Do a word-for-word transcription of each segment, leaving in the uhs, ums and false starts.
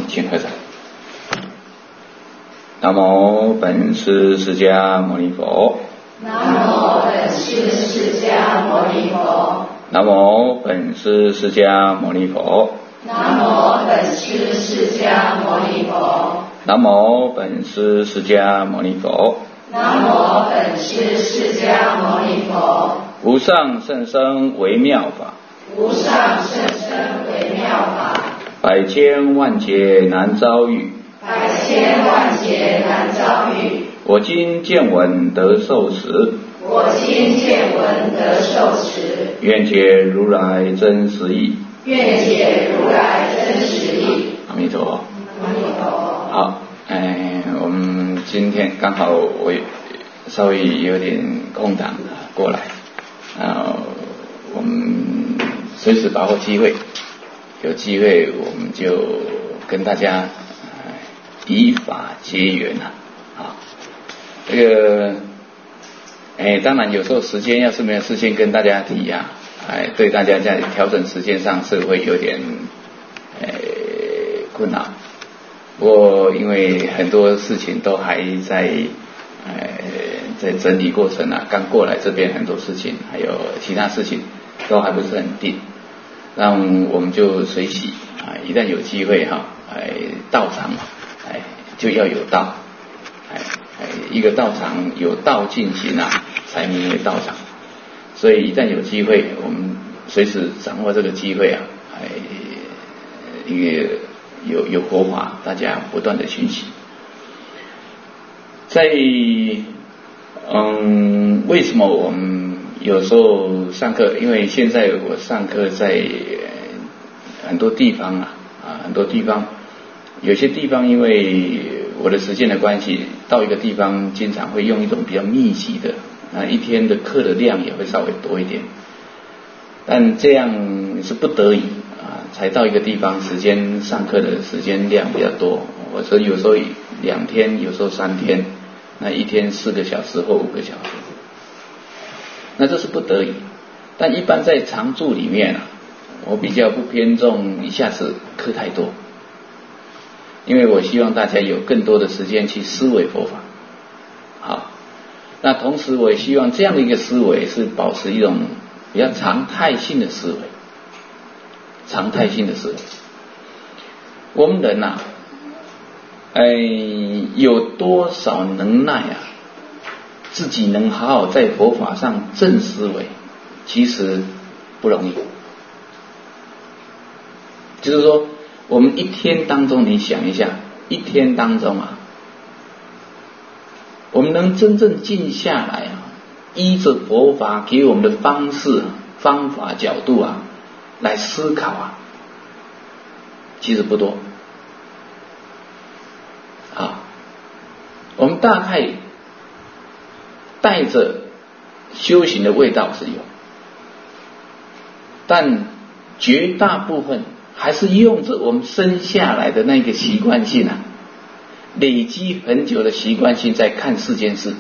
请合掌。南无本师释迦牟尼佛。 南无本师释迦牟尼佛。 南无本师释迦牟尼佛。 南无本师释迦牟尼佛。 南无本师释迦牟尼佛。 南无本师释迦牟尼佛。 无上甚深微妙法。 无上甚深微妙法。 百千万劫难遭遇。 百千万劫难遭遇。 我今见闻得受持。 我今见闻得受持。 愿解如来真实义。 愿解如来真实义。 阿弥陀佛。 阿弥陀佛。 好，哎，我们今天刚好我稍微有点空档过来，啊，我们随时把握机会，有机会我们就跟大家、呃、以法结缘啊，啊，这个，哎，当然有时候时间要是没有事先跟大家提啊，哎，对大家在调整时间上是会有点，哎，困难。不过因为很多事情都还在，呃，在整理过程啊，刚过来这边很多事情，还有其他事情都还不是很定，那我们就随喜啊，一旦有机会哈、啊，哎，道场哎就要有道，哎哎，一个道场有道进行啊，才名为道场，所以一旦有机会，我们随时掌握这个机会啊，哎，一个。有有佛法，大家不断的学习。在嗯，为什么我们有时候上课？因为现在我上课在很多地方啊啊，很多地方，有些地方因为我的时间的关系，到一个地方经常会用一种比较密集的，啊，一天的课的量也会稍微多一点，但这样是不得已。才到一个地方，时间上课的时间量比较多，我说有时候两天，有时候三天，那一天四个小时或五个小时，那这是不得已。但一般在常住里面啊，我比较不偏重一下子课太多，因为我希望大家有更多的时间去思维佛法。好，那同时我也希望这样的一个思维是保持一种比较常态性的思维。常态性的思维，我们人呐、啊，哎，有多少能耐啊？自己能好好在佛法上正思维，其实不容易。就是说，我们一天当中，你想一下，一天当中啊，我们能真正静下来啊，依着佛法给我们的方式、方法、角度啊。来思考啊，其实不多啊。我们大概带着修行的味道是有，但绝大部分还是用着我们生下来的那个习惯性啊，累积很久的习惯性在看世间事。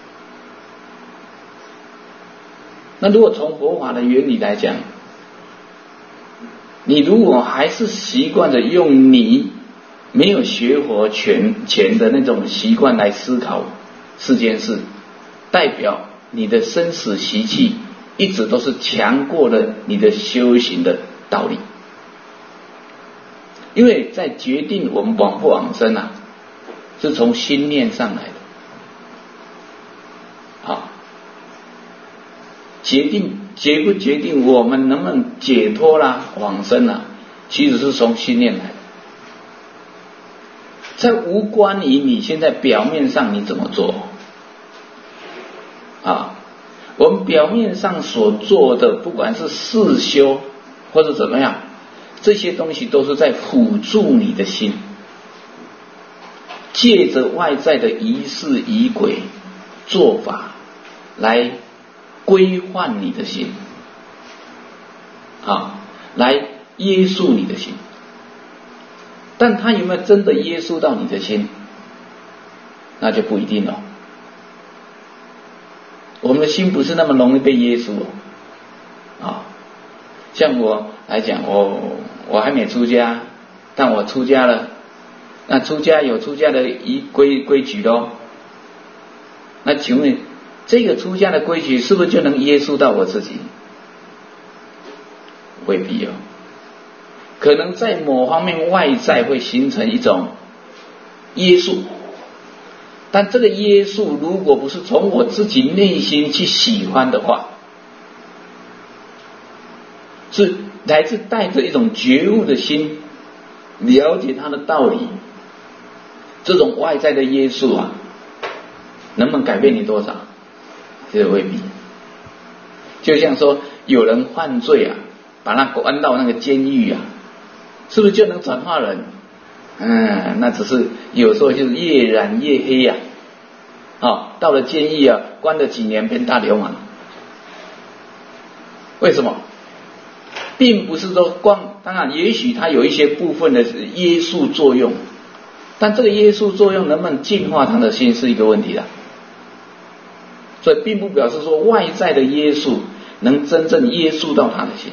那如果从佛法的原理来讲，你如果还是习惯着用你没有学佛前前的那种习惯来思考世间事，代表你的生死习气一直都是强过了你的修行的道理。因为在决定我们往不往生啊，是从心念上来的。好，决定决不决定我们能不能解脱啦、往生啦，其实是从心念来的，在无关于你现在表面上你怎么做啊。我们表面上所做的，不管是事修或者怎么样，这些东西都是在辅助你的心，借着外在的仪式仪轨做法来规范你的心啊，来约束你的心。但他有没有真的约束到你的心，那就不一定了。我们的心不是那么容易被约束哦，啊，像我来讲，我我还没出家，但我出家了， 那出家有出家的一规规矩咯。那请问这个出家的规矩是不是就能约束到我自己？未必哦，可能在某方面外在会形成一种约束，但这个约束如果不是从我自己内心去喜欢的话，是来自带着一种觉悟的心，了解它的道理，这种外在的约束啊，能不能改变你多少？这个未必。就像说有人犯罪啊，把他关到那个监狱啊，是不是就能转化人？嗯，那只是有时候就是越染越黑呀、啊。哦，到了监狱啊，关了几年变大流氓。为什么？并不是说光，当然也许它有一些部分的约束作用，但这个约束作用能不能净化他的心是一个问题的。所以并不表示说外在的约束能真正约束到他的心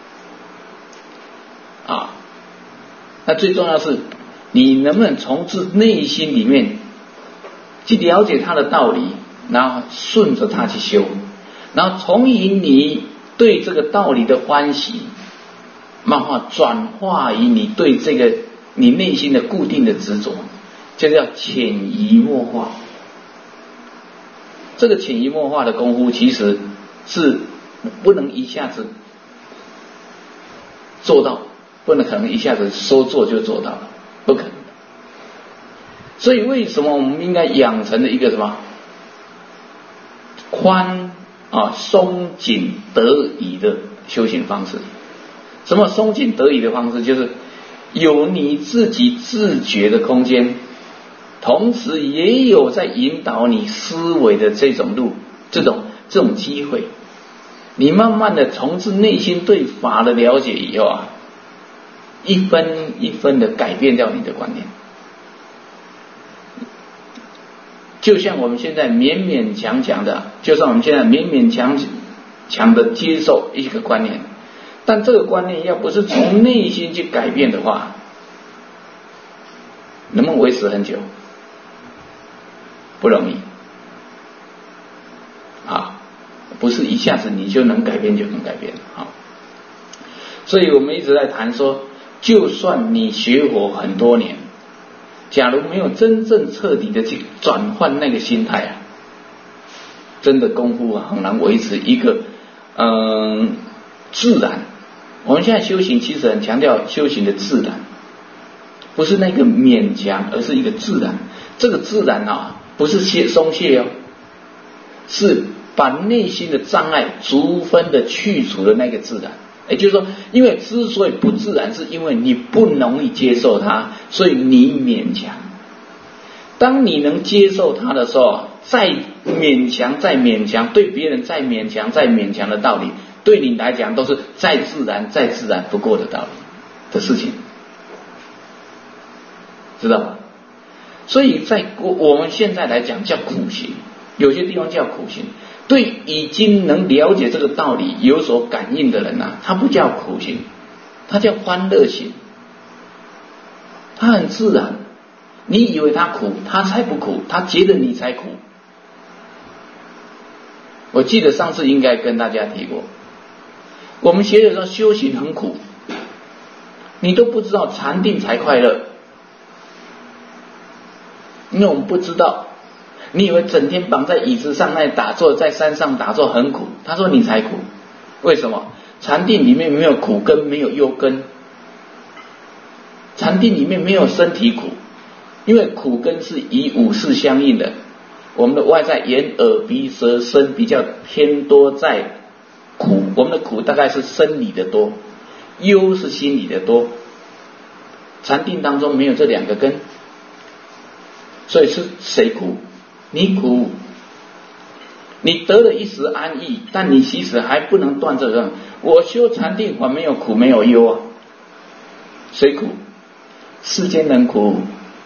啊。那最重要是你能不能从自内心里面去了解他的道理，然后顺着他去修，然后从以你对这个道理的欢喜，慢慢转化于你对这个你内心的固定的执着，这叫潜移默化。这个潜移默化的功夫其实是不能一下子做到，不能可能一下子说做就做到了，不可能的。所以为什么我们应该养成了一个什么宽啊松紧得宜的修行方式？什么松紧得宜的方式？就是有你自己自觉的空间，同时也有在引导你思维的这种路，这种这种机会，你慢慢的从自内心对法的了解以后啊，一分一分的改变掉你的观念。就像我们现在勉勉强强的，就像我们现在勉勉强强的接受一个观念，但这个观念要不是从内心去改变的话，能不能维持很久？不容易啊，不是一下子你就能改变就能改变啊。所以我们一直在谈说，就算你学佛很多年，假如没有真正彻底的去转换那个心态啊，真的功夫啊很难维持一个嗯自然。我们现在修行其实很强调修行的自然，不是那个勉强，而是一个自然。这个自然啊，不是懈松懈哦，是把内心的障碍逐分的去除的那个自然。也就是说，因为之所以不自然，是因为你不容易接受它，所以你勉强。当你能接受它的时候，再勉强再勉强，对别人再勉强再勉强的道理，对你来讲都是再自然再自然不过的道理的事情，知道吗？所以在我们现在来讲叫苦行，有些地方叫苦行。对已经能了解这个道理有所感应的人啊，他不叫苦行，他叫欢乐行。他很自然，你以为他苦，他才不苦，他觉得你才苦。我记得上次应该跟大家提过，我们学的时候修行很苦，你都不知道禅定才快乐，因为我们不知道。你以为整天绑在椅子上那打坐，在山上打坐很苦，他说你才苦。为什么？禅定里面没有苦根，没有忧根，禅定里面没有身体苦，因为苦根是以五识相应的，我们的外在眼耳鼻舌身比较偏多在苦，我们的苦大概是生理的多，忧是心理的多，禅定当中没有这两个根，所以是谁苦？你苦，你得了一时安逸，但你其实还不能断这个。我修禅定还没有苦没有忧啊，谁苦？世间人苦。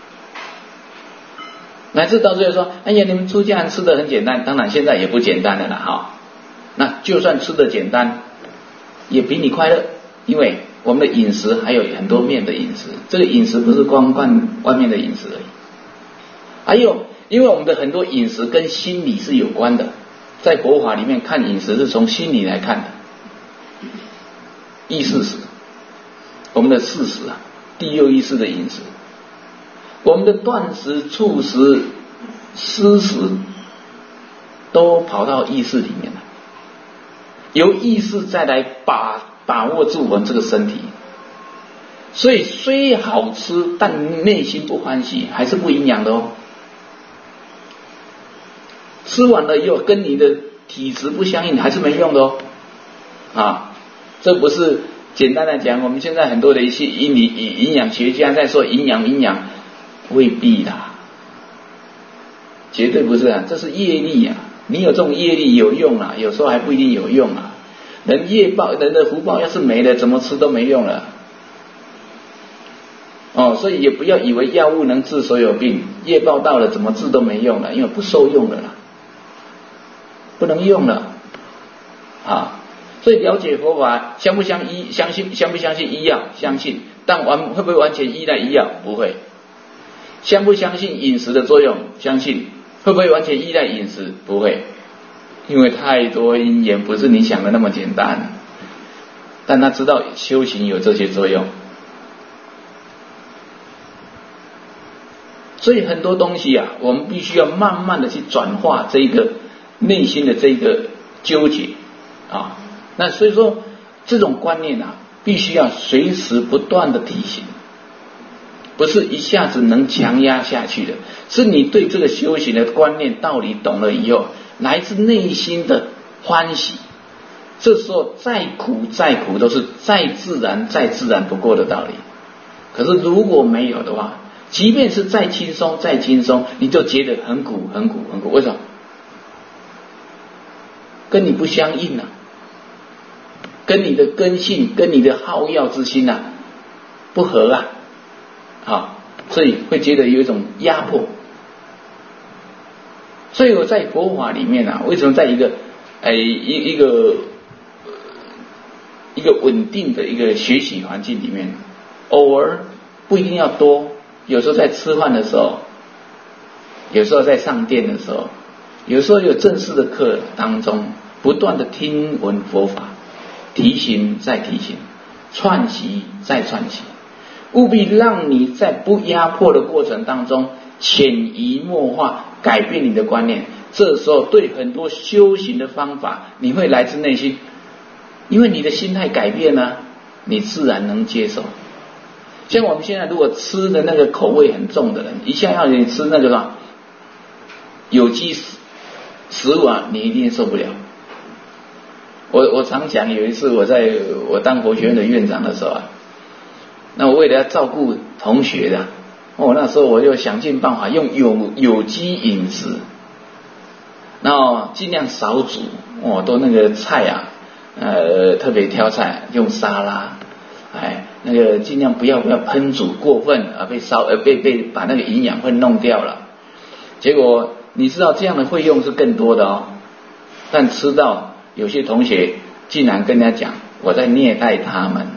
乃至到最后说，哎呀，你们出家人吃的很简单，当然现在也不简单了啦哈。那就算吃的简单，也比你快乐，因为我们的饮食还有很多面的饮食，这个饮食不是光看外面的饮食而已，还有因为我们的很多饮食跟心理是有关的，在佛法里面看饮食是从心理来看的，意识食，我们的四食啊，第六意识的饮食，我们的断食、触食、思食都跑到意识里面了，由意识再来把把握住我们这个身体，所以虽好吃，但内心不欢喜，还是不营养的哦。吃完了以后跟你的体质不相应，还是没用的哦。啊，这不是简单的讲，我们现在很多的一些营理营养学家在说营养营养，未必啦，绝对不是啊，这是业力啊。你有这种业力有用啊，有时候还不一定有用啊。人业报，人的福报要是没了，怎么吃都没用了。哦，所以也不要以为药物能治所有病，业报到了怎么治都没用了，因为不受用了啦，不能用了啊。所以了解佛法，相不相依，相信相不相信医药？相信，但完会不会完全依赖医药？不会。相不相信饮食的作用？相信。会不会完全依赖饮食？不会，因为太多因缘，不是你想的那么简单。但他知道修行有这些作用，所以很多东西啊，我们必须要慢慢的去转化这个内心的这个纠结啊。那所以说这种观念啊，必须要随时不断的提醒，不是一下子能强压下去的，是你对这个修行的观念道理懂了以后，来自内心的欢喜，这时候再苦再苦都是再自然再自然不过的道理。可是如果没有的话，即便是再轻松再轻松，你就觉得很苦很苦很苦，为什么？跟你不相应啊，跟你的根性跟你的好药之心啊不合啊，啊，所以会觉得有一种压迫。所以我在佛法里面啊，为什么在一个哎一一个一个稳定的一个学习环境里面，偶尔不一定要多，有时候在吃饭的时候，有时候在上殿的时候，有时候有正式的课当中，不断的听闻佛法，提醒再提醒，串习再串习，务必让你在不压迫的过程当中潜移默化改变你的观念。这时候对很多修行的方法你会来自内心，因为你的心态改变了，你自然能接受。像我们现在如果吃的那个口味很重的人，一下要你吃那个什么有机食物啊，你一定受不了。我我常讲，有一次我在我当佛学院的院长的时候啊，那我为了要照顾同学的，哦，那时候我就想尽办法用有有机饮食，然后尽量少煮，哦，都那个菜啊，呃，特别挑菜用沙拉，哎，那个尽量不要不要烹煮过分啊，被烧呃被被把那个营养分弄掉了。结果你知道这样的费用是更多的哦，但吃到有些同学竟然跟人家讲我在虐待他们。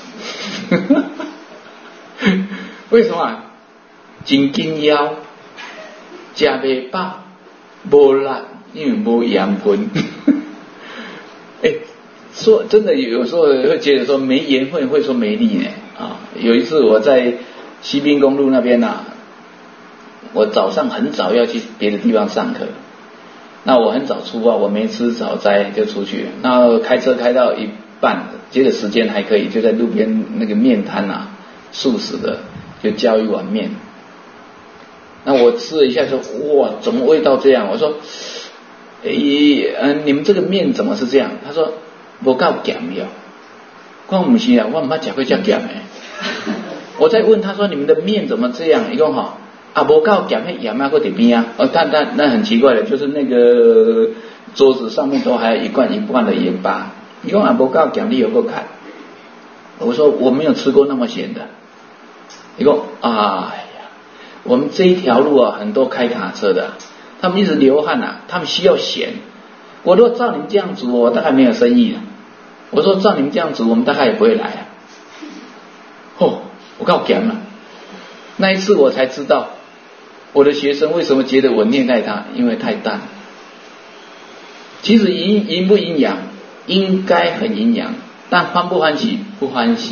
为什么啊？真紧要吃不饱没力，因为没盐分。哎，说真的，有时候会觉得说没盐分会说没力呢啊。有一次我在西滨公路那边啊，我早上很早要去别的地方上课，那我很早出发，我没吃早斋就出去了，然后开车开到一半，接着时间还可以，就在路边那个面摊啊，素食的就叫一碗面。那我吃了一下说，哇，怎么味道这样？我说，诶，嗯，你们这个面怎么是这样？他说，不够咸了。我不是啊，我唔捌吃过这咸的。我再问他说，你们的面怎么这样？一共哈，啊，不够咸，那盐啊，搁在边啊。哦，但但那很奇怪的，就是那个桌子上面都还有一罐一罐的盐巴。一共啊不够咸，你有够看。我说我没有吃过那么咸的。一共啊。我们这一条路啊，很多开卡车的，他们一直流汗啊，他们需要咸。我说照你们这样煮，我大概没有生意了。我说照你们这样煮，我们大概也不会来啊。 够讲了。那一次我才知道，我的学生为什么觉得我虐待他，因为太淡。其实营营不营养，应该很营养，但欢不欢喜？不欢喜。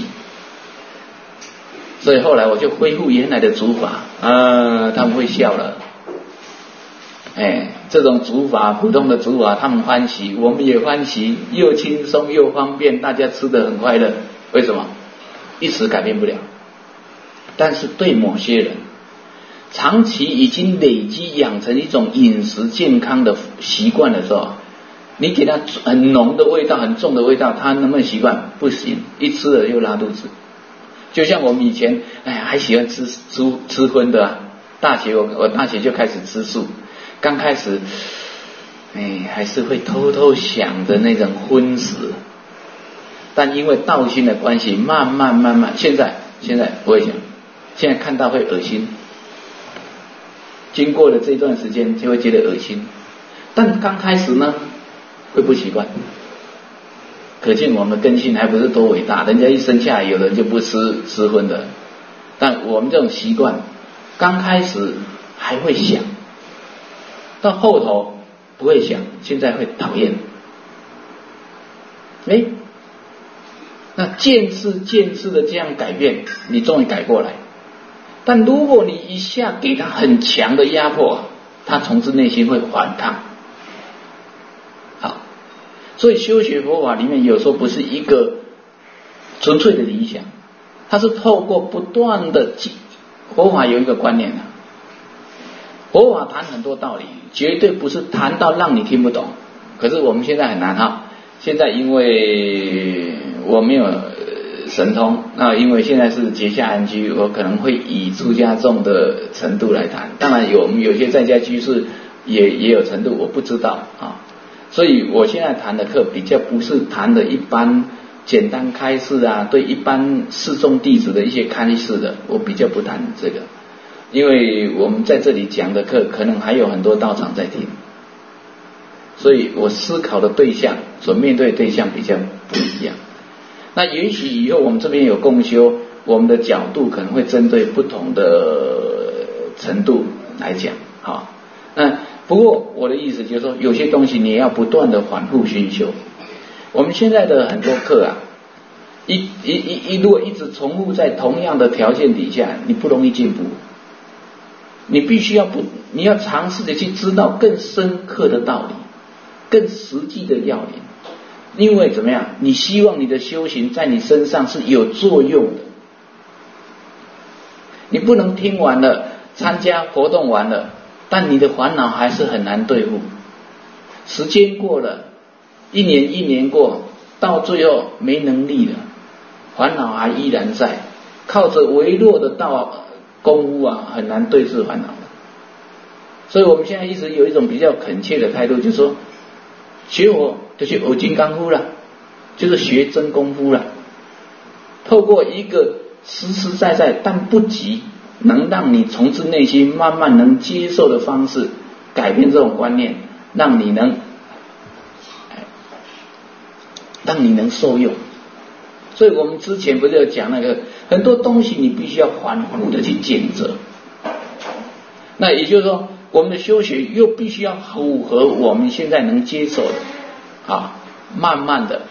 所以后来我就恢复原来的煮法，啊，他们会笑了。哎，这种煮法，普通的煮法，他们欢喜，我们也欢喜，又轻松又方便，大家吃得很快乐。为什么？一时改变不了，但是对某些人，长期已经累积养成一种饮食健康的习惯的时候，你给他很浓的味道、很重的味道，他能不能习惯？不行，一吃了又拉肚子。就像我们以前，哎呀，还喜欢吃吃吃荤的啊。大学我我大学就开始吃素，刚开始，哎，还是会偷偷想着那种荤食，但因为道心的关系，慢慢慢慢，现在现在不会想，现在看到会恶心，经过了这段时间就会觉得恶心，但刚开始呢会不习惯。可见我们根性还不是多伟大，人家一生下来有人就不吃吃荤的，但我们这种习惯刚开始还会想，到后头不会想，现在会讨厌。哎，那渐次渐次的这样改变，你终于改过来。但如果你一下给他很强的压迫，他从自内心会反抗。好，所以修学佛法里面有时候不是一个纯粹的理想，它是透过不断的佛法有一个观念啊，佛法谈很多道理，绝对不是谈到让你听不懂。可是我们现在很难哈，现在因为我没有神通，那因为现在是结下安居，我可能会以出家众的程度来谈。当然有我们有些在家居士也也有程度，我不知道啊。所以我现在谈的课比较不是谈的一般简单开示啊，对一般示众弟子的一些开示的，我比较不谈这个，因为我们在这里讲的课可能还有很多道场在听，所以我思考的对象所面对的对象比较不一样。那也许以后我们这边有共修，我们的角度可能会针对不同的程度来讲，好，那不过我的意思就是说，有些东西你也要不断的反复熏修。我们现在的很多课啊，一一一一如果一直重复在同样的条件底下，你不容易进步。你必须要不，你要尝试的去知道更深刻的道理，更实际的要领。因为怎么样？你希望你的修行在你身上是有作用的，你不能听完了，参加活动完了，但你的烦恼还是很难对付。时间过了，一年一年过，到最后没能力了，烦恼还依然在，靠着微弱的道功夫啊，很难对治烦恼。所以我们现在一直有一种比较恳切的态度，就是说，学佛就是学金刚夫了，就是学真功夫了。透过一个实实在在但不急，能让你从自内心慢慢能接受的方式，改变这种观念，让你能，让你能受用。所以我们之前不是有讲那个很多东西你必须要反复的去检测，那也就是说我们的修学又必须要符合我们现在能接受的啊，慢慢的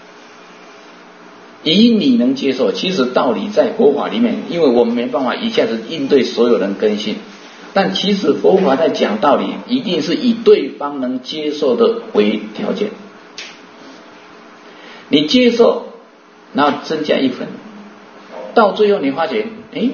以你能接受。其实道理在佛法里面，因为我们没办法一下子应对所有人根性，但其实佛法在讲道理一定是以对方能接受的为条件，你接受然后增加一分，到最后你发觉哎，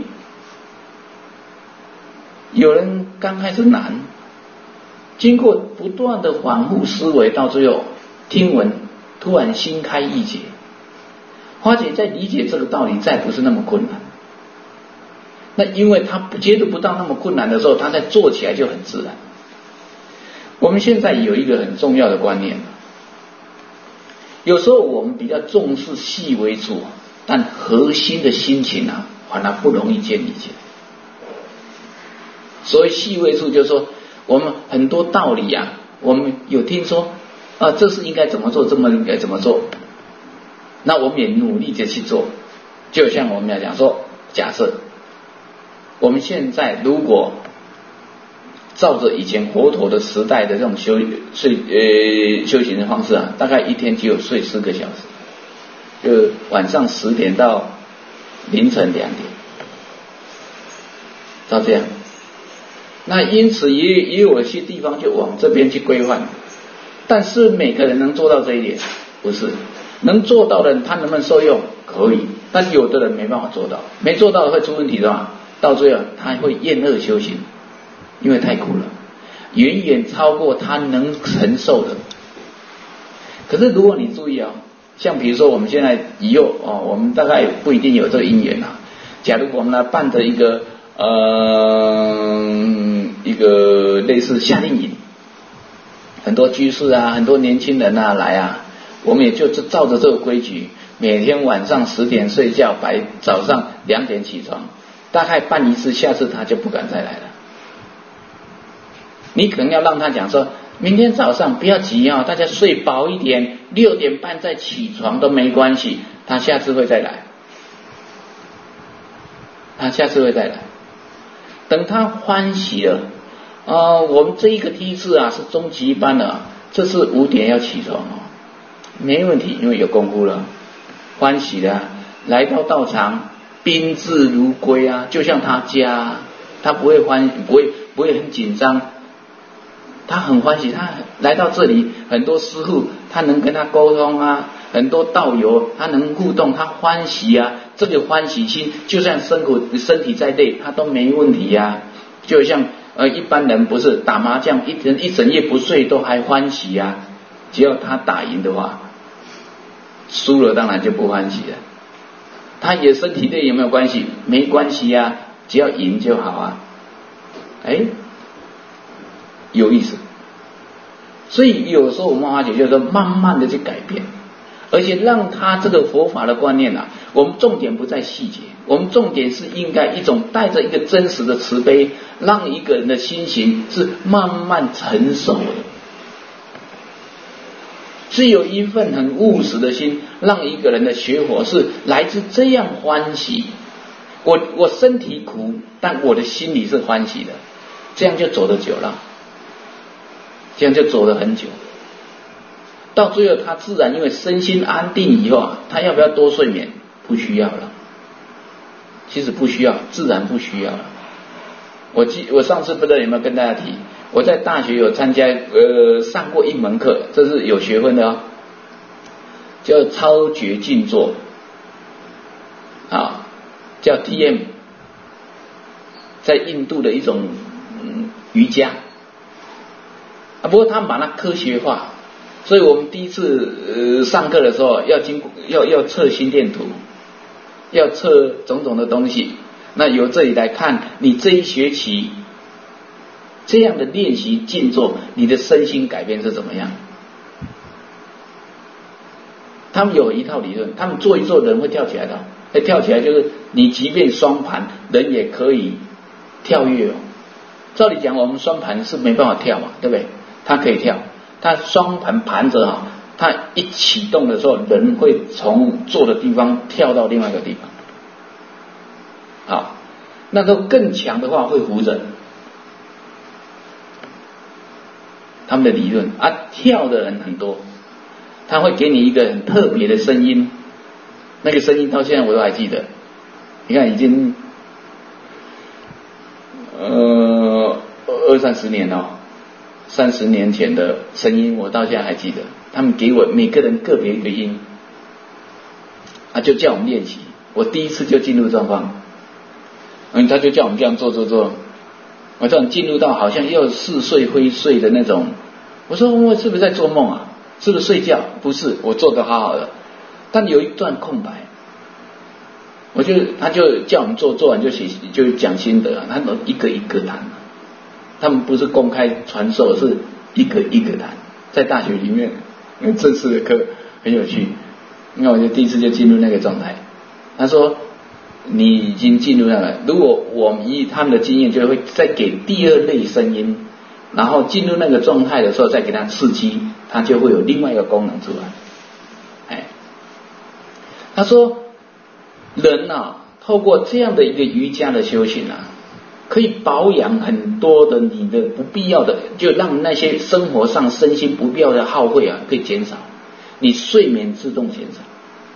有人刚开始难，经过不断的反复思维，到最后听闻突然心开意解，花姐在理解这个道理再不是那么困难。那因为他接触不到那么困难的时候，他在做起来就很自然。我们现在有一个很重要的观念，有时候我们比较重视细微处，但核心的心情啊，反而不容易建立起来。所谓细微处，就是说我们很多道理啊，我们有听说啊，这是应该怎么做，这么应该怎么做，那我们也努力的去做。就像我们要讲说， 假设我们现在如果照着以前佛陀的时代的这种修睡呃修行的方式啊，大概一天只有睡四个小时，就晚上十点到凌晨两点，照这样。那因此也也有些地方就往这边去规范，但是每个人能做到这一点不是，能做到的人他能不能受用可以，但有的人没办法做到，没做到会出问题的嘛，到最后他会厌恶修行，因为太苦了，远远超过他能承受的。可是如果你注意啊，像比如说我们现在以后哦，我们大概不一定有这个因缘啊。假如我们来办的一个呃一个类似夏令营，很多居士啊，很多年轻人啊来啊，我们也就照着这个规矩，每天晚上十点睡觉，白早上两点起床，大概办一次，下次他就不敢再来了。你可能要让他讲说，明天早上不要急啊、哦，大家睡饱一点，六点半再起床都没关系，他下次会再来，他下次会再来。等他欢喜了，呃，我们这一个梯次啊是中级班的、啊，这是五点要起床哦，没问题，因为有功夫了，欢喜的、啊、来到道场，宾至如归啊，就像他家，他不会欢，不会不会很紧张。他很欢喜，他来到这里，很多师父他能跟他沟通啊，很多道友他能互动，他欢喜啊，这个欢喜心，就算身苦身体再累，他都没问题呀、啊。就像呃一般人不是打麻将一整一整夜不睡都还欢喜呀、啊，只要他打赢的话，输了当然就不欢喜了。他也身体累有没有关系？没关系呀、啊，只要赢就好啊。哎。有意思，所以有时候我们华姐就是说，慢慢的去改变，而且让他这个佛法的观念啊，我们重点不在细节，我们重点是应该一种带着一个真实的慈悲，让一个人的心情是慢慢成熟的，是有一份很务实的心，让一个人的学佛是来自这样欢喜。我我身体苦，但我的心里是欢喜的，这样就走得久了。这样就走了很久，到最后他自然因为身心安定以后啊，他要不要多睡眠？不需要了，其实不需要，自然不需要了。我记我上次不知道有没有跟大家提，我在大学有参加呃上过一门课，这是有学问的哦，叫超觉静坐啊，叫 T M， 在印度的一种、嗯、瑜伽。啊，不过他们把它科学化，所以我们第一次呃上课的时候要经过要要测心电图，要测种种的东西。那由这里来看，你这一学期这样的练习静坐，你的身心改变是怎么样？他们有一套理论，他们做一做人会跳起来的，会跳起来就是你即便双盘，人也可以跳跃哦。照理讲，我们双盘是没办法跳嘛，对不对？它可以跳，它双盘盘着啊，它一启动的时候，人会从坐的地方跳到另外一个地方。好，那都更强的话会扶着。他们的理论啊，跳的人很多，他会给你一个很特别的声音，那个声音到现在我都还记得。你看，已经呃二三十年了。三十年前的声音我到现在还记得，他们给我每个人个别一个音啊，就叫我们练习。我第一次就进入状况，嗯，他就叫我们这样做做做，我这样进入到好像要似睡非睡的那种。我说我是不是在做梦啊？是不是睡觉？不是，我做得好好的，但有一段空白，我就他就叫我们做，做完就写就讲心得啊，他都一个一个谈。他们不是公开传授，是一个一个谈，在大学里面，因为正式的课很有趣。那我就第一次就进入那个状态。他说：“你已经进入那个，如果我们以他们的经验，就会再给第二类声音，然后进入那个状态的时候，再给它刺激，它就会有另外一个功能出来。”哎，他说：“人啊， 透过这样的一个瑜伽的修行啊，可以保养很多的你的不必要的，就让那些生活上身心不必要的耗费啊可以减少，你睡眠自动减少，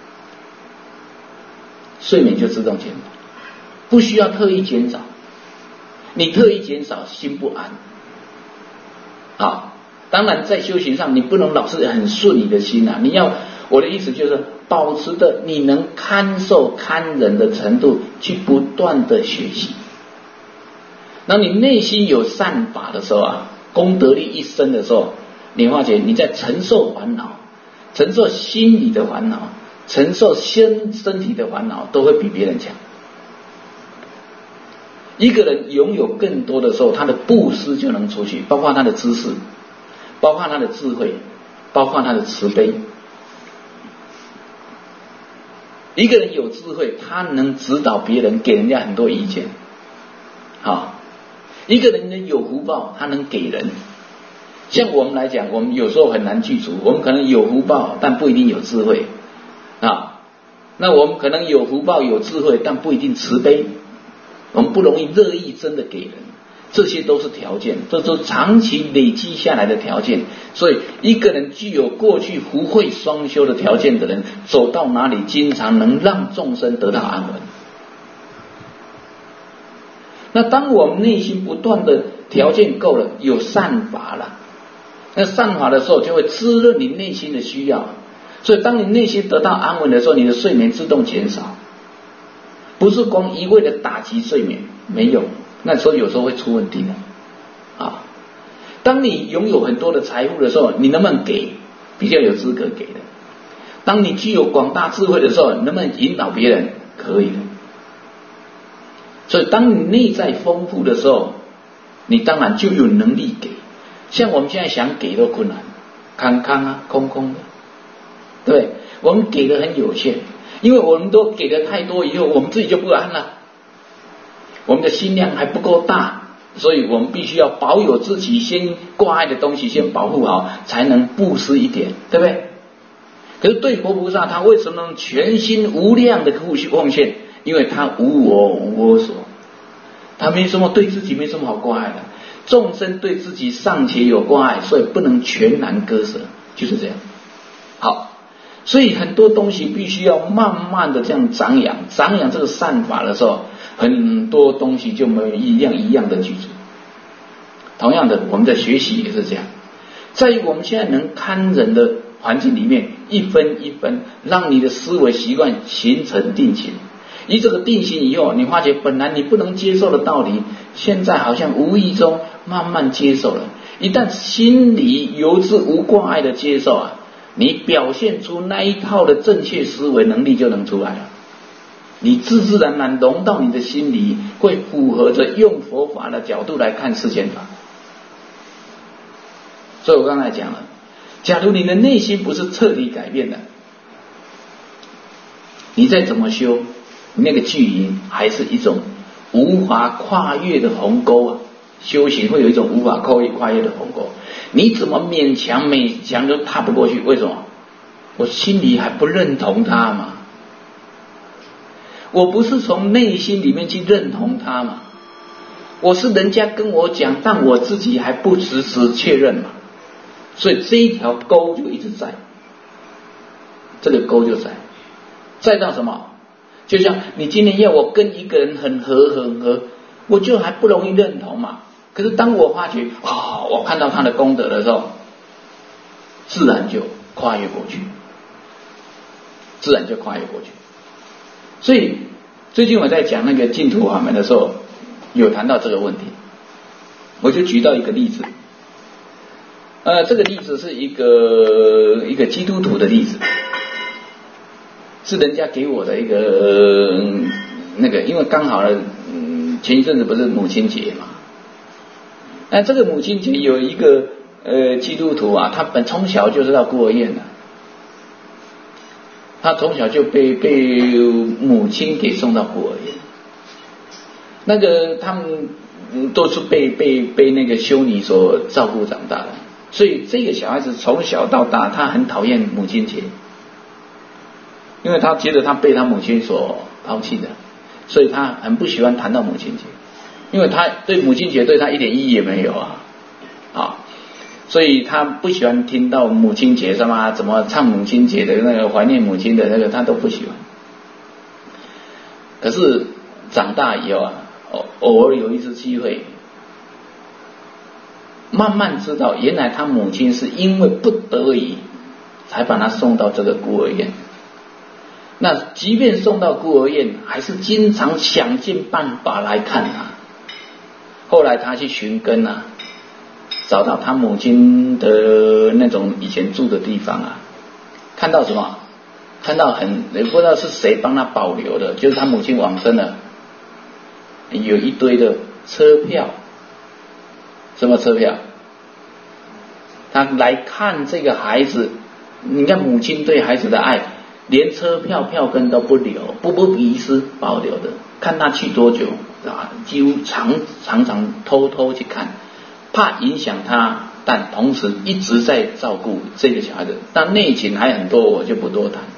睡眠就自动减少，不需要特意减少，你特意减少心不安。好，当然在修行上你不能老是很顺你的心啊，你要，我的意思就是保持的你能堪受堪忍的程度，去不断的学习。那你内心有善法的时候啊，功德力一生的时候，你发觉你在承受烦恼，承受心理的烦恼，承受身身体的烦恼，都会比别人强。一个人拥有更多的时候，他的布施就能出去，包括他的知识，包括他的智慧，包括他的慈悲。一个人有智慧，他能指导别人，给人家很多意见。好，一个人呢有福报，他能给人。像我们来讲，我们有时候很难具足，我们可能有福报，但不一定有智慧啊。那我们可能有福报有智慧，但不一定慈悲。我们不容易乐意真的给人，这些都是条件，这都长期累积下来的条件。所以一个人具有过去福慧双修的条件的人，走到哪里经常能让众生得到安稳。那当我们内心不断的条件够了，有善法了，那善法的时候就会滋润你内心的需要。所以当你内心得到安稳的时候，你的睡眠自动减少，不是光一味的打击睡眠，没有，那时候有时候会出问题的啊。当你拥有很多的财富的时候，你能不能给？比较有资格给的。当你具有广大智慧的时候，能不能引导别人？可以的。所以当你内在丰富的时候，你当然就有能力给。像我们现在想给都困难，康康啊，空空的，对，我们给的很有限。因为我们都给的太多以后，我们自己就不安了，我们的心量还不够大，所以我们必须要保有自己先挂碍的东西先保护好，才能布施一点，对不对？可是对佛菩萨，他为什么能全心无量的奉献？因为他无我无我所，他没什么对自己没什么好挂碍的，众生对自己尚且有挂碍，所以不能全然割舍，就是这样。好。所以很多东西必须要慢慢的这样长养，长养这个善法的时候，很多东西就没有一样一样的具足。同样的，我们的学习也是这样，在于我们现在能堪忍的环境里面，一分一分让你的思维习惯形成定型。以这个定型以后，你发觉本来你不能接受的道理，现在好像无意中慢慢接受了。一旦心里由之无挂碍的接受啊，你表现出那一套的正确思维能力就能出来了，你自自然然融到你的心里，会符合着用佛法的角度来看世间法。所以我刚才讲了，假如你的内心不是彻底改变的，你再怎么修，那个距离还是一种无法跨越的鸿沟啊！修行会有一种无法跨越跨越的鸿沟，你怎么勉强勉强都踏不过去？为什么？我心里还不认同他嘛，我不是从内心里面去认同他嘛，我是人家跟我讲，但我自己还不实时确认嘛，所以这一条沟就一直在，这个沟就在，在到什么？就像你今天要我跟一个人很合很合，我就还不容易认同嘛。可是当我发觉啊、哦，我看到他的功德的时候，自然就跨越过去，自然就跨越过去。所以最近我在讲那个净土法门的时候，有谈到这个问题，我就举到一个例子。呃，这个例子是一个一个基督徒的例子，是人家给我的一个、呃、那个，因为刚好呢，嗯，前一阵子不是母亲节嘛。那这个母亲节有一个呃基督徒啊，他本从小就知道孤儿院的，他从小就被被母亲给送到孤儿院。那个他们都是被被被那个修女所照顾长大的，所以这个小孩子从小到大，他很讨厌母亲节，因为他觉得他被他母亲所抛弃的， 所以他很不喜欢谈到母亲节，因为他对母亲节对他一点意义也没有啊，啊，所以他不喜欢听到母亲节什么怎么唱母亲节的那个怀念母亲的那个，他都不喜欢。可是长大以后啊，偶偶尔有一次机会，慢慢知道原来他母亲是因为不得已才把他送到这个孤儿院。那即便送到孤儿院，还是经常想尽办法来看他。后来他去寻根啊，找到他母亲的那种以前住的地方啊，看到什么？看到很也不知道是谁帮他保留的，就是他母亲往生了，有一堆的车票。什么车票？他来看这个孩子，你看母亲对孩子的爱，连车票票根都不留，不不遗失保留的，看他去多久啊，几乎常常常偷偷去看，怕影响他，但同时一直在照顾这个小孩子，但内情还很多，我就不多谈。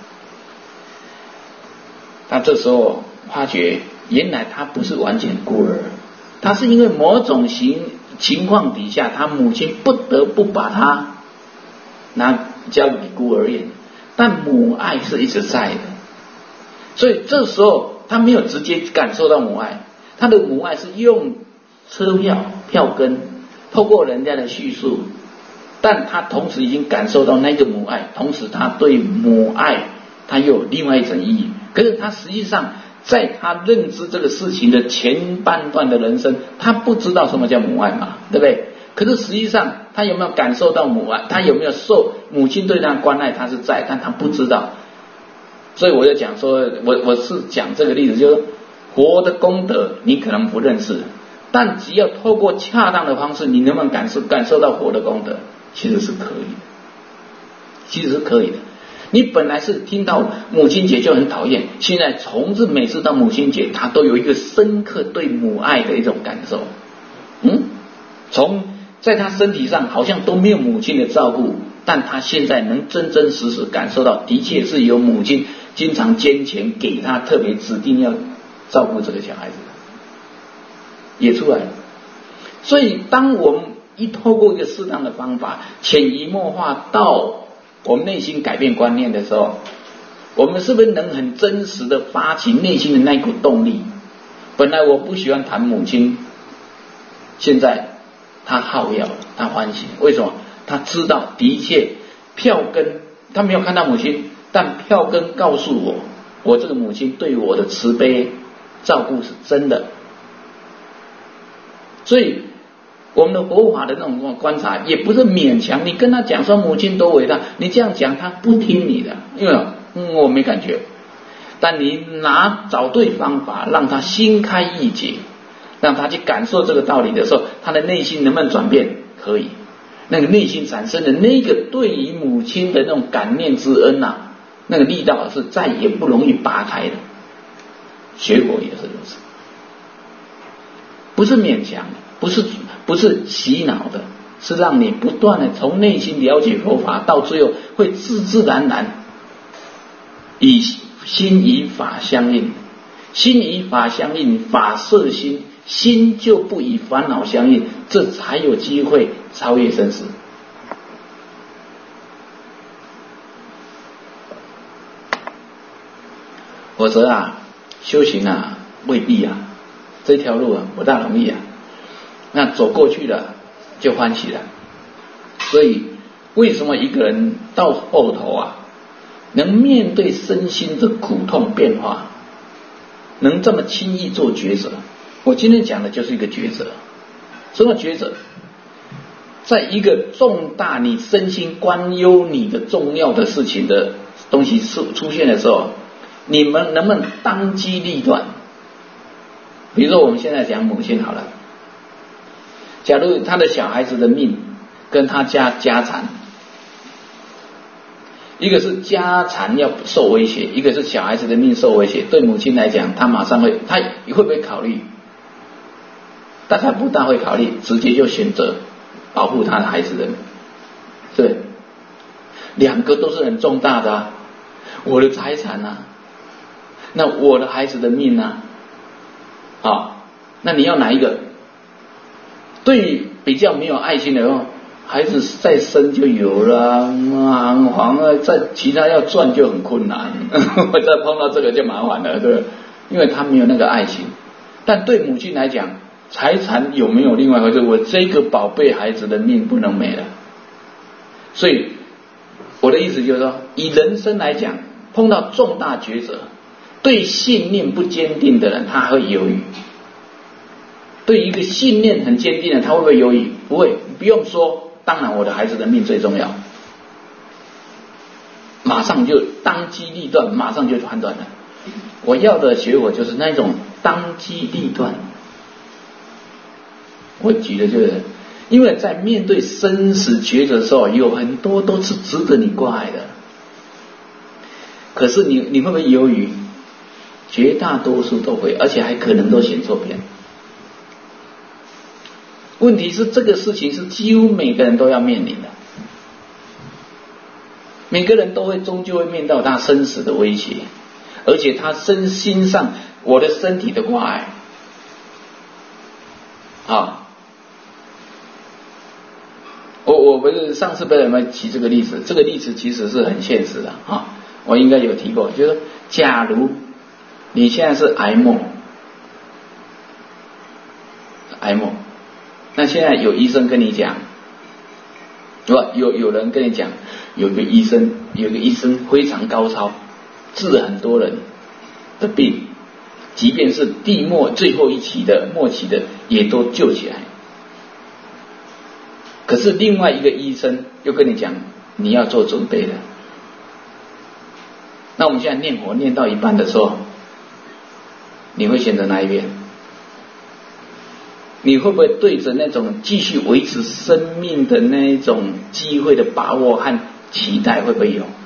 他这时候发觉，原来他不是完全孤儿，他是因为某种情情况底下，他母亲不得不把他拿交给孤儿院，但母爱是一直在的，所以这时候他没有直接感受到母爱，他的母爱是用车票票根，透过人家的叙述，但他同时已经感受到那个母爱，同时他对母爱他又有另外一层意义。可是他实际上在他认知这个事情的前半段的人生，他不知道什么叫母爱嘛，对不对？可是实际上他有没有感受到母爱，他有没有受母亲对他的关爱，他是在，但他不知道。所以我就讲说，我我是讲这个例子，就是活的功德你可能不认识，但只要透过恰当的方式，你能不能感受感受到活的功德，其实是可以的，其实是可以的。你本来是听到母亲节就很讨厌，现在从此每次到母亲节，他都有一个深刻对母爱的一种感受。嗯，从在他身体上好像都没有母亲的照顾，但他现在能真真实实感受到，的确是有母亲经常捐钱给他，特别指定要照顾这个小孩子，也出来了。所以当我们一透过一个适当的方法，潜移默化到我们内心改变观念的时候，我们是不是能很真实的发起内心的那股动力？本来我不喜欢谈母亲，现在他好要，他欢喜，为什么？他知道的确票根，他没有看到母亲，但票根告诉我，我这个母亲对我的慈悲照顾是真的。所以我们的佛法的那种观察也不是勉强，你跟他讲说母亲多伟大，你这样讲他不听你的，因为、嗯、我没感觉。但你拿找对方法，让他心开意解，让他去感受这个道理的时候，他的内心能不能转变？可以。那个内心产生的那个对于母亲的那种感念之恩啊，那个力道是再也不容易拔开的。学佛也是如此，不是勉强，不是不是洗脑的，是让你不断的从内心了解佛法，到最后会自自然然以心与法相应，心与法相应，法摄心，心就不与烦恼相应，这才有机会超越生死。否则啊，修行啊未必啊，这条路啊不大容易啊。那走过去了就欢喜了。所以为什么一个人到后头啊，能面对身心的苦痛变化，能这么轻易做抉择？我今天讲的就是一个抉择。什么抉择？在一个重大你身心关忧你的重要的事情的东西出现的时候，你们能不能当机立断？比如说我们现在讲母亲好了，假如他的小孩子的命跟他家家产，一个是家产要受威胁，一个是小孩子的命受威胁，对母亲来讲，他马上会，他会不会考虑？大概不大会考虑，直接就选择保护他的孩子的命。对，两个都是很重大的啊，我的财产啊，那我的孩子的命啊， 好，那你要哪一个？对比较没有爱心的话，孩子再生就有了，蛮黄啊，在其他要赚就很困难，再碰到这个就麻烦了，对，因为他没有那个爱心。但对母亲来讲，财产有没有另外一回事？我这个宝贝孩子的命不能没了。所以我的意思就是说，以人生来讲，碰到重大抉择，对信念不坚定的人，他还会犹豫。对一个信念很坚定的，他会不会犹豫？不会，不用说。当然，我的孩子的命最重要，马上就当机立断，马上就判断了。我要的结果就是那种当机立断。我举的就是，因为在面对生死抉择的时候，有很多都是值得你挂碍的。可是你你会不会犹豫？绝大多数都会，而且还可能都选错边。问题是这个事情是几乎每个人都要面临的，每个人都会终究会面到他生死的威胁，而且他身心上我的身体的挂碍啊。我我不是上次不知道有没有提这个例子，这个例子其实是很现实的啊，我应该有提过，就是假如你现在是癌末，癌末。那现在有医生跟你讲，不，有有人跟你讲，有个医生，有个医生非常高超，治了很多人的病，即便是地末最后一期的末期的，也都救起来。可是另外一个医生又跟你讲，你要做准备的。那我们现在念佛念到一半的时候，你会选择哪一边？你会不会对着那种继续维持生命的那一种机会的把握和期待，会不会有？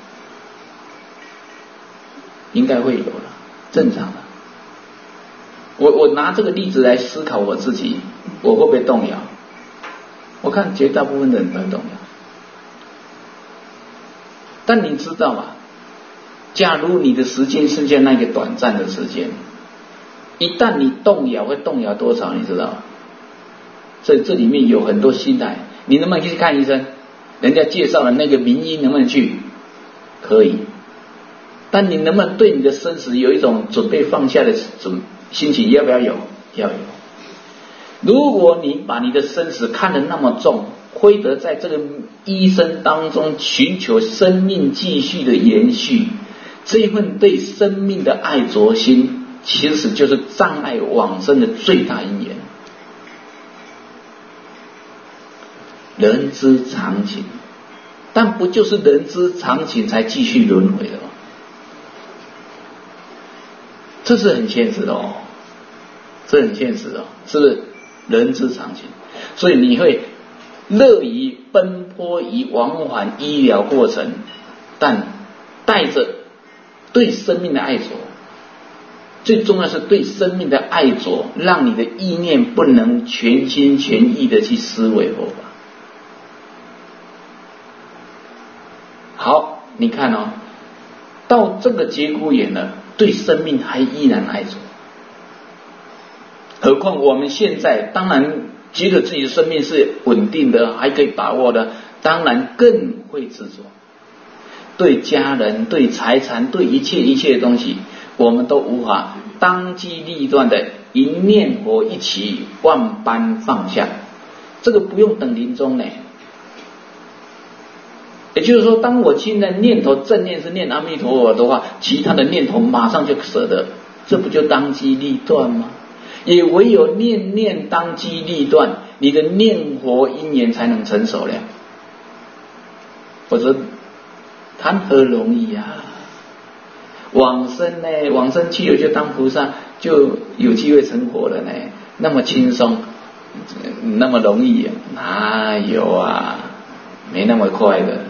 应该会有了，正常的。我我拿这个例子来思考我自己，我会不会动摇？我看绝大部分的人都会动摇。但你知道吗？假如你的时间剩下那个短暂的时间，一旦你动摇，会动摇多少？你知道吗？所以这里面有很多心态，你能不能去看医生？人家介绍的那个名医能不能去？可以，但你能不能对你的生死有一种准备放下的准心情？要不要有？要有。如果你把你的生死看得那么重，非得在这个医生当中寻求生命继续的延续，这一份对生命的爱着心，其实就是障碍往生的最大因缘。人之常情，但不就是人之常情才继续轮回的吗？这是很现实的哦，这很现实的哦，是不是？人之常情，所以你会乐于奔波于往返医疗过程，但带着对生命的爱着，最重要是对生命的爱着，让你的意念不能全心全意的去思维佛法。好，你看哦，到这个节骨眼了，对生命还依然爱着。何况我们现在当然觉得自己的生命是稳定的，还可以把握的，当然更会执着。对家人、对财产、对一切一切的东西，我们都无法当机立断的一念佛一起万般放下。这个不用等临终呢。也就是说，当我现在念头正念是念阿弥陀佛的话，其他的念头马上就舍得，这不就当机立断吗？也唯有念念当机立断，你的念佛因缘才能成熟了，否则谈何容易啊！往生呢，往生去了就当菩萨，就有机会成佛了呢，那么轻松，那么容易啊？哪有啊？没那么快的。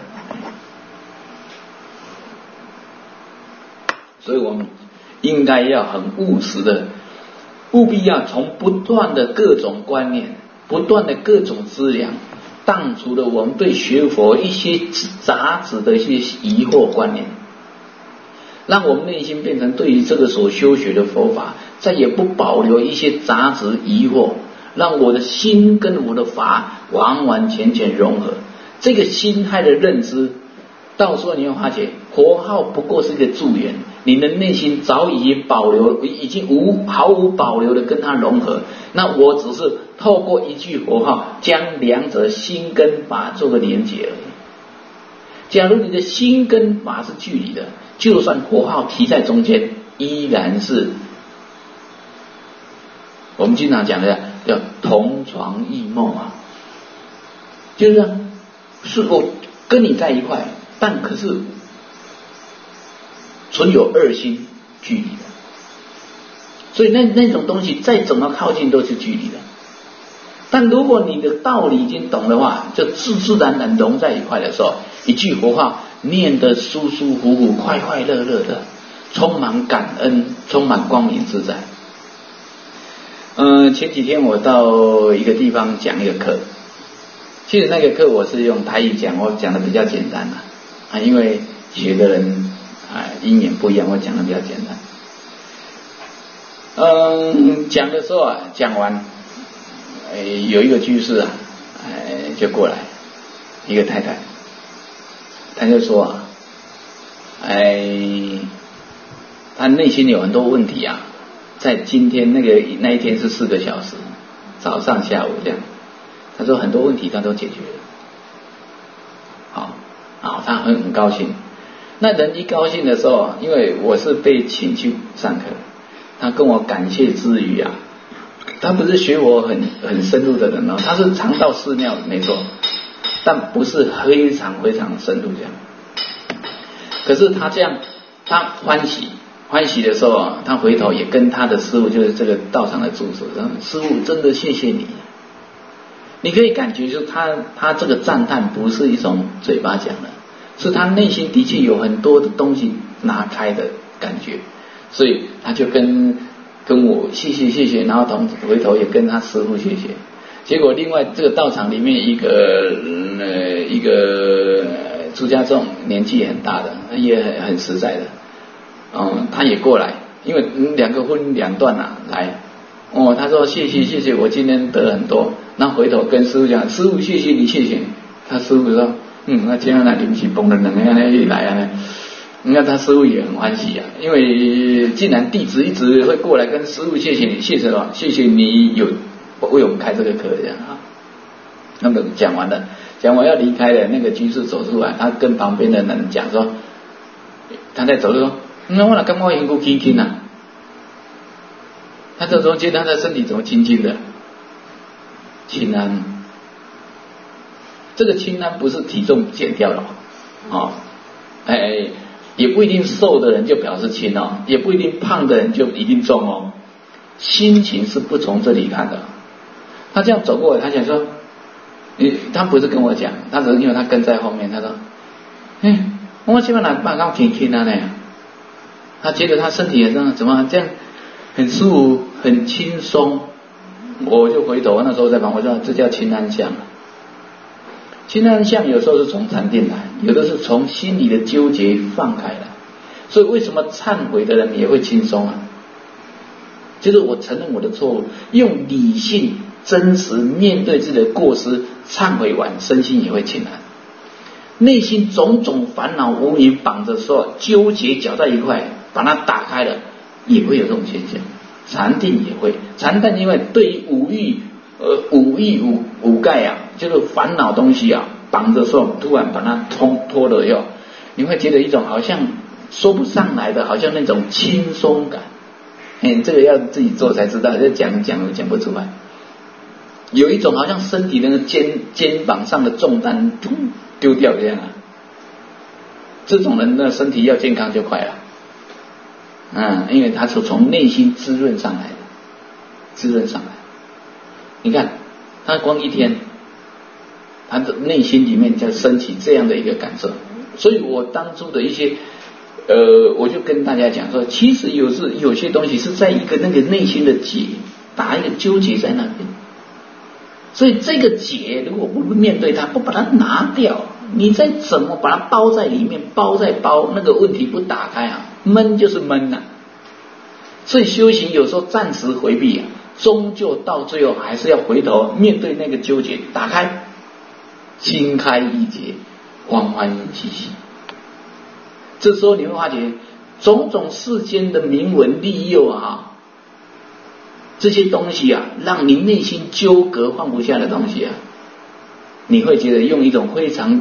所以我们应该要很务实的，务必要从不断的各种观念，不断的各种资粮，荡除了我们对学佛一些杂质的一些疑惑观念，让我们内心变成对于这个所修学的佛法再也不保留一些杂质疑惑，让我的心跟我的法完完全全融合。这个心态的认知，到时候你会发觉佛号不过是一个助缘，你的内心早已经保留，已经无毫无保留的跟它融合。那我只是透过一句佛号，将两者心跟法做个连结而已。假如你的心跟法是距离的，就算佛号提在中间，依然是我们经常讲的叫同床异梦啊，就是这样，是我跟你在一块，但可是存有二心距离的，所以那那种东西再怎么靠近都是距离的。但如果你的道理已经懂的话，就自自然然融在一块的时候，一句佛号念得舒舒服服、快快乐乐的，充满感恩，充满光明自在。嗯、呃，前几天我到一个地方讲一个课，其实那个课我是用台语讲，我讲的比较简单啊，啊，因为学的人啊因缘不一样，我讲的比较简单。嗯，讲的时候啊，讲完，哎，有一个居士啊，哎，就过来，一个太太，他就说啊，哎，他内心有很多问题啊。在今天那个那一天是四个小时，早上下午这样，他说很多问题他都解决了，好，好，他很很高兴。那人一高兴的时候，因为我是被请去上课，他跟我感谢之余啊，他不是学我很很深入的人哦，他是常到寺庙没错，但不是非常非常深入这样。可是他这样，他欢喜。欢喜的时候啊，他回头也跟他的师父，就是这个道场的住持说：“师父，真的谢谢你。”你可以感觉就他他这个赞叹不是一种嘴巴讲的，是他内心的确有很多的东西拿开的感觉，所以他就跟跟我谢谢谢谢，然后同回头也跟他师父谢谢。结果另外这个道场里面一个呃一个出家众，年纪很大的，也很很实在的。嗯，他也过来，因为两个分两段啊，来，哦，他说谢谢谢谢，我今天得很多，那回头跟师父讲，师父谢谢你谢谢你，他师父说，嗯，那今天来临起崩了能量那一来啊，你看他师父也很欢喜啊，因为既然弟子一直会过来跟师父谢谢你，谢谢了，谢谢你有为我们开这个课这样啊。那么讲完了，讲完要离开了，那个居士走出来，他跟旁边的人讲说，他在走路说。那我哪感觉因够轻轻啊？他这中间他的身体怎么轻轻的？轻安，这个轻安不是体重减掉了哦，哎，也不一定瘦的人就表示轻哦，也不一定胖的人就一定重哦，心情是不从这里看的。他这样走过来，他想说，他不是跟我讲，他只是因为他跟在后面，他说，嗯，我基本上把刚轻轻啊那样。他觉得他身体也这样，怎么这样很舒服很轻松，我就回头那时候在旁边说，这叫清安相。清安相有时候是从禅定来，有的是从心里的纠结放开来，所以为什么忏悔的人也会轻松啊？就是我承认我的错误，用理性真实面对自己的过失，忏悔完身心也会清安。内心种种烦恼无明绑着说纠结搅在一块，把它打开了，也会有这种现象。禅定也会，禅定因为对于五欲呃五欲五五盖啊，就是烦恼东西啊，绑着说突然把它通脱了以后，你会觉得一种好像说不上来的，好像那种轻松感。哎，这个要自己做才知道，这讲讲讲不出来。有一种好像身体那个肩肩膀上的重担丢掉这样啊，这种人的身体要健康就快了，嗯，因为他是从内心滋润上来的，滋润上来。你看他光一天，他的内心里面就升起这样的一个感受，所以我当初的一些，呃，我就跟大家讲说，其实有时有些东西是在一个那个内心的结，打一个纠结在那边。所以这个结如果不面对它，不把它拿掉，你再怎么把它包在里面，包在包，那个问题不打开啊，闷就是闷呐、啊。 所以修行有时候暂时回避啊，终究到最后还是要回头面对那个纠结，打开，心开意解，欢欢喜喜。这时候你会发觉，种种世间的名闻利诱啊，这些东西啊，让你内心纠葛放不下的东西啊，你会觉得用一种非常，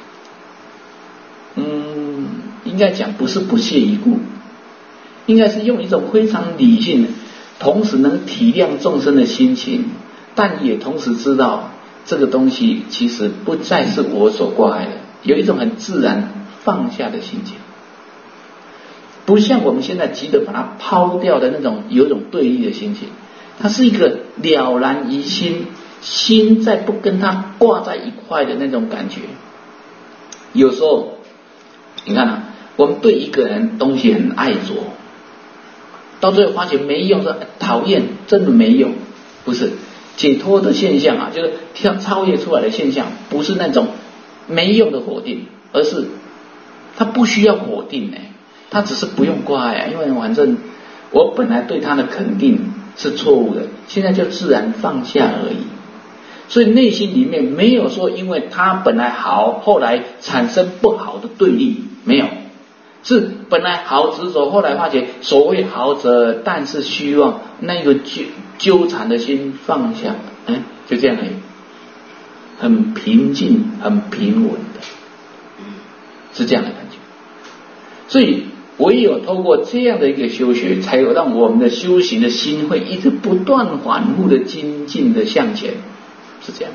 嗯，应该讲不是不屑一顾，应该是用一种非常理性，同时能体谅众生的心情，但也同时知道这个东西其实不再是我所挂碍的，有一种很自然放下的心情，不像我们现在急着把它抛掉的那种有一种对立的心情，它是一个了然于心，心在不跟它挂在一块的那种感觉。有时候你看啊，我们对一个人东西很爱着，到最后发觉没用，说讨厌，真的没用。不是解脱的现象啊，就是跳超越出来的现象，不是那种没用的否定，而是他不需要否定呢，他只是不用挂碍啊，因为反正我本来对他的肯定是错误的，现在就自然放下而已。所以内心里面没有说因为他本来好，后来产生不好的对立，没有，是本来好执着，后来发觉所谓好者，但是希望那个纠纠缠的心放下，嗯，就这样而已，很平静很平稳的，是这样的感觉。所以唯有透过这样的一个修学，才有让我们的修行的心会一直不断反复的精进的向前，是这样。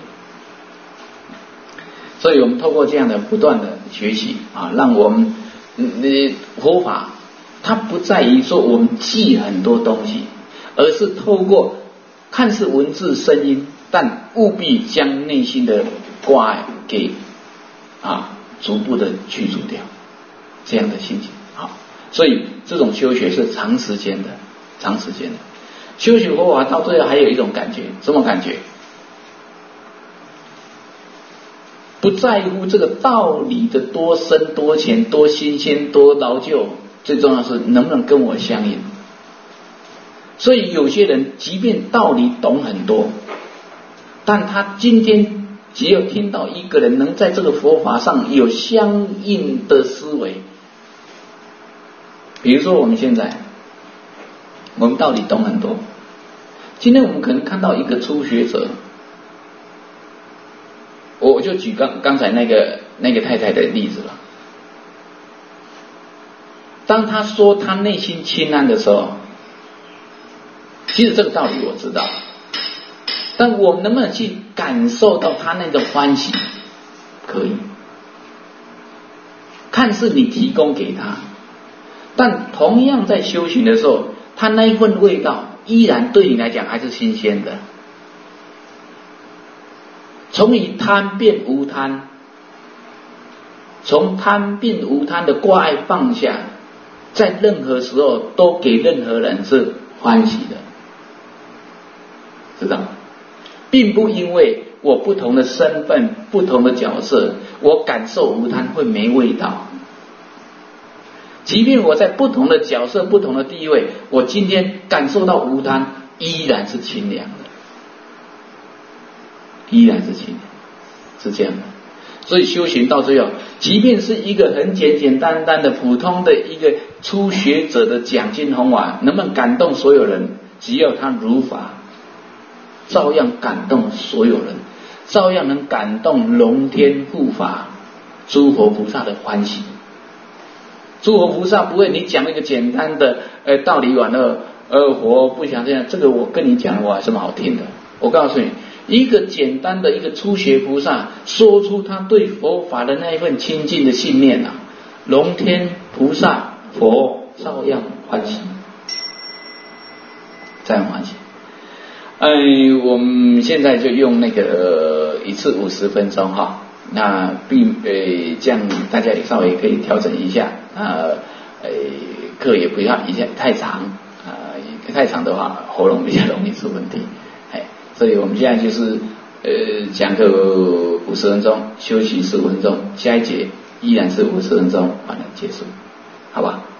所以我们透过这样的不断的学习啊，让我们嗯佛法它不在于说我们记很多东西，而是透过看似文字声音，但务必将内心的挂碍给啊逐步的去除掉，这样的心情。好，所以这种修学是长时间的，长时间的修学佛法到最后还有一种感觉，什么感觉？不在乎这个道理的多深多浅多新鲜多老旧，最重要是能不能跟我相应。所以有些人即便道理懂很多，但他今天只有听到一个人能在这个佛法上有相应的思维，比如说我们现在我们道理懂很多，今天我们可能看到一个初学者，我就举刚刚才那个那个太太的例子了。当他说他内心清安的时候，其实这个道理我知道，但我们能不能去感受到他那种欢喜？可以，看似你提供给他，但同样在修行的时候，他那一份味道依然对你来讲还是新鲜的。从以贪变无贪，从贪变无贪的挂碍放下，在任何时候都给任何人是欢喜的，知道吗？并不因为我不同的身份不同的角色，我感受无贪会没味道。即便我在不同的角色不同的地位，我今天感受到无贪依然是清凉的，依然是清凉，是这样的。所以修行到最后，即便是一个很简简单单的普通的一个初学者的讲经弘法，能不能感动所有人？只要他如法，照样感动所有人，照样能感动龙天护法诸佛菩萨的欢喜。诸佛菩萨不会你讲一个简单的呃道理完了，呃我不想这样，这个我跟你讲我还是蛮好听的。我告诉你，一个简单的一个初学菩萨说出他对佛法的那一份亲近的信念啊，龙天菩萨佛照样欢喜，照样欢喜。哎，我们现在就用那个、呃、一次五十分钟哈，那并呃这样大家也稍微可以调整一下，呃呃课也不要一下太长啊、呃，太长的话喉咙比较容易出问题，哎，所以我们现在就是呃讲个五十分钟，休息十五分钟，下一节依然是五十分钟，完了结束，好吧？